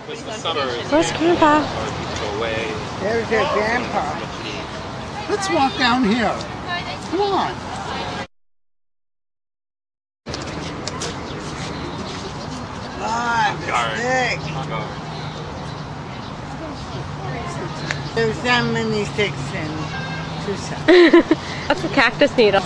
Where's Grandpa? There's your grandpa. Let's walk down here. Come on. Stick. There's that many sticks in Tucson. That's a cactus needle.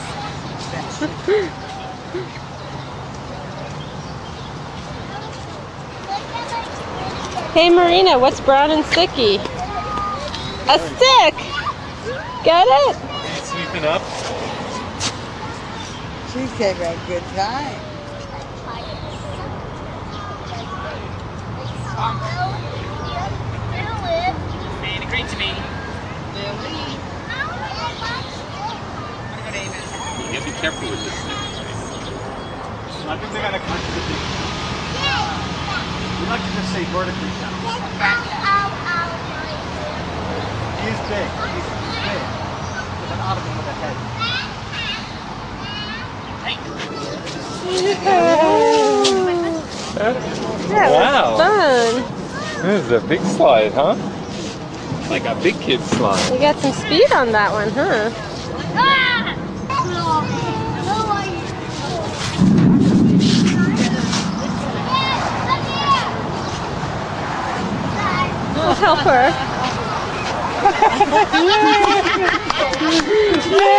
Hey Marina, what's brown and sticky? A stick! Get it? Sweeping up. She's having a good time. Great to meet you. You gotta be careful with this thing. I think they got a contradiction. We like to just say vertically down. He's big. He's big. With an ottoman with a head. That Wow. was fun. This is a big slide, huh? Like a big kid slide. You got some speed on that one, huh? I'll help her.